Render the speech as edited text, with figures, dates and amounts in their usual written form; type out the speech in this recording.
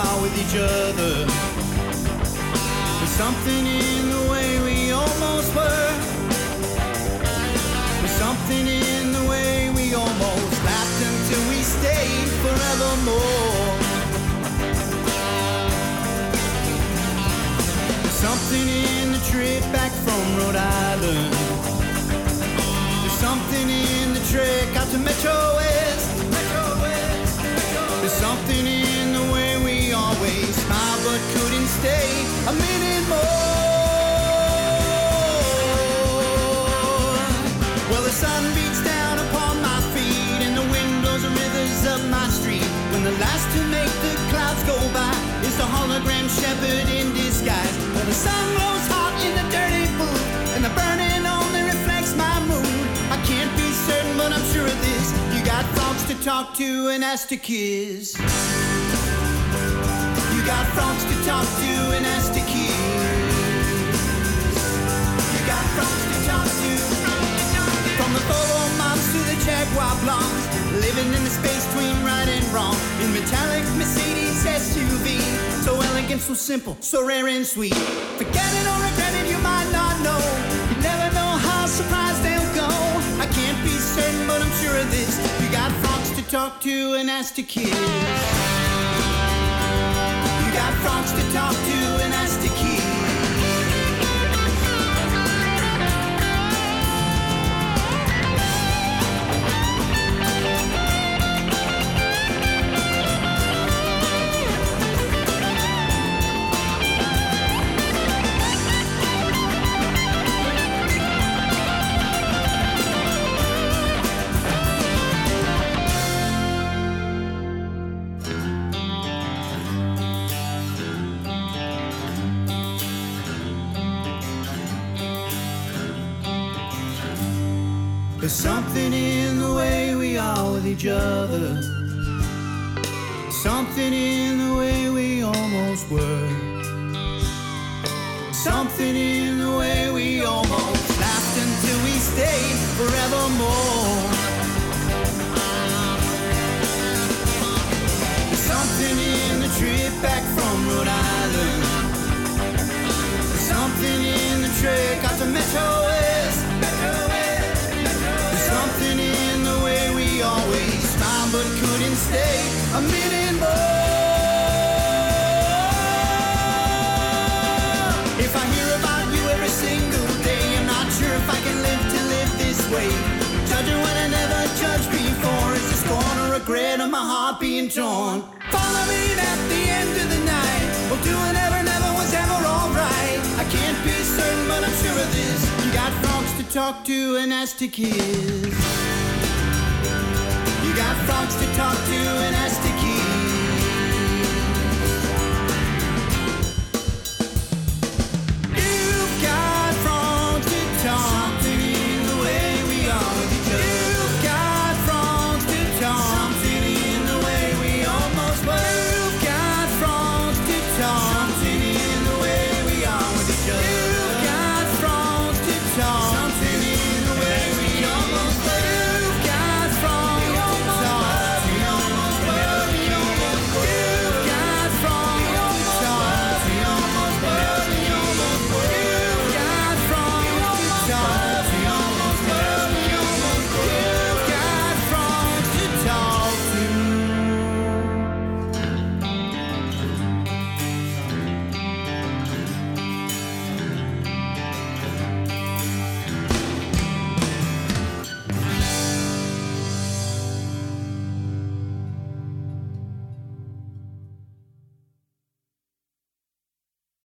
are with each other. There's something in the way we almost were. There's something in the way we almost laughed until we stayed forevermore. There's something in the trip back from Rhode Island. There's something in the trek out to Metro West. There's something in the way we always smiled but couldn't stay a minute more. Well, the sun beats down upon my feet and the wind blows the rivers up my street. When the last to make the clouds go by is the hologram shepherd in disguise. Well, the sun glows hot in the dirty booth and the burning only reflects my mood. I can't be certain, but I'm sure of this: you got frogs to talk to and ask to kiss. You got frogs to talk to and ask to kiss. You got frogs to talk to. From the photo moms to the Jaguar blondes, living in the space between right and wrong. In metallic Mercedes SUV, so elegant, so simple, so rare and sweet. Forget it or regret it, you might not know. You never know how surprised they'll go. I can't be certain, but I'm sure of this: you got frogs to talk to and ask to kiss. You got frogs to talk to and ask to kiss. There's something in the way we are with each other. Something in the way we almost were. Something in the way we almost laughed until we stayed forevermore. There's something in the trip back from Rhode Island. There's something in the trek out to Metro West. Something in the way we always smiled but couldn't stay a minute more. If I hear about you every single day, I'm not sure if I can live to live this way. Judging when I never judged before is the scorn or regret of my heart being torn. Following at the end of the night, well, doing never was ever alright. I can't be certain, but I'm sure of this: you got frogs to talk to and ask to kiss. You got frogs to talk to and ask to kiss.